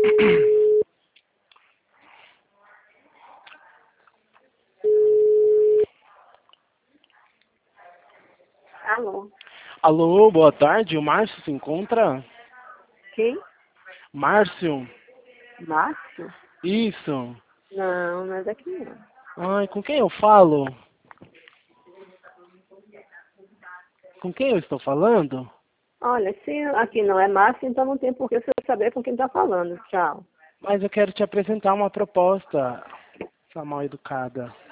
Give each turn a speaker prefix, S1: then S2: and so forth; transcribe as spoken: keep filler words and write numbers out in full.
S1: Alô?
S2: Alô, boa tarde. O Márcio se encontra?
S1: Quem?
S2: Márcio?
S1: Márcio?
S2: Isso.
S1: Não, não é daqui não.
S2: Ai, com quem eu falo? Com quem eu estou falando?
S1: Olha, se aqui não é Márcio, então não tem por que você saber com quem está falando. Tchau.
S2: Mas eu quero te apresentar uma proposta, sua mal educada.